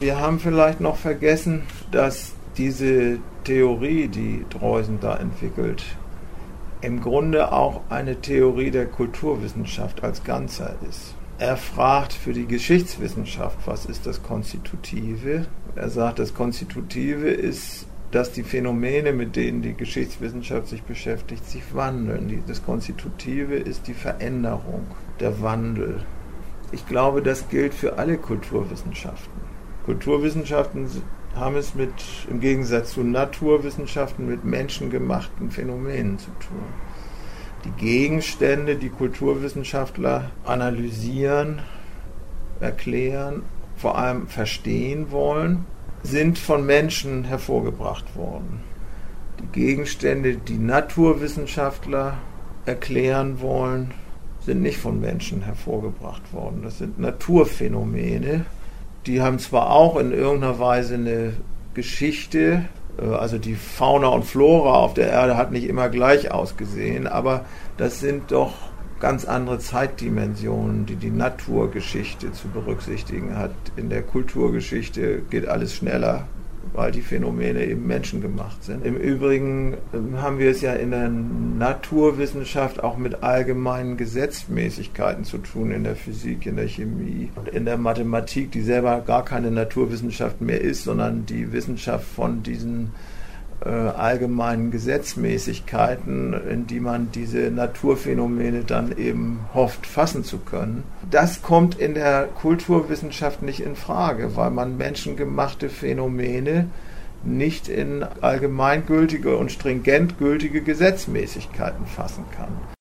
Wir haben vielleicht noch vergessen, dass diese Theorie, die Droysen da entwickelt, im Grunde auch eine Theorie der Kulturwissenschaft als Ganzer ist. Er fragt für die Geschichtswissenschaft, was ist das Konstitutive? Er sagt, das Konstitutive ist, dass die Phänomene, mit denen die Geschichtswissenschaft sich beschäftigt, sich wandeln. Das Konstitutive ist die Veränderung, der Wandel. Ich glaube, das gilt für alle Kulturwissenschaften. Kulturwissenschaften haben es im Gegensatz zu Naturwissenschaften mit menschengemachten Phänomenen zu tun. Die Gegenstände, die Kulturwissenschaftler analysieren, erklären, vor allem verstehen wollen, sind von Menschen hervorgebracht worden. Die Gegenstände, die Naturwissenschaftler erklären wollen, sind nicht von Menschen hervorgebracht worden. Das sind Naturphänomene. Die haben zwar auch in irgendeiner Weise eine Geschichte, also die Fauna und Flora auf der Erde hat nicht immer gleich ausgesehen, aber das sind doch ganz andere Zeitdimensionen, die die Naturgeschichte zu berücksichtigen hat. In der Kulturgeschichte geht alles schneller, weil die Phänomene eben menschengemacht sind. Im Übrigen haben wir es ja in der Naturwissenschaft auch mit allgemeinen Gesetzmäßigkeiten zu tun, in der Physik, in der Chemie und in der Mathematik, die selber gar keine Naturwissenschaft mehr ist, sondern die Wissenschaft von diesen allgemeinen Gesetzmäßigkeiten, in die man diese Naturphänomene dann eben hofft, fassen zu können. Das kommt in der Kulturwissenschaft nicht in Frage, weil man menschengemachte Phänomene nicht in allgemeingültige und stringent gültige Gesetzmäßigkeiten fassen kann.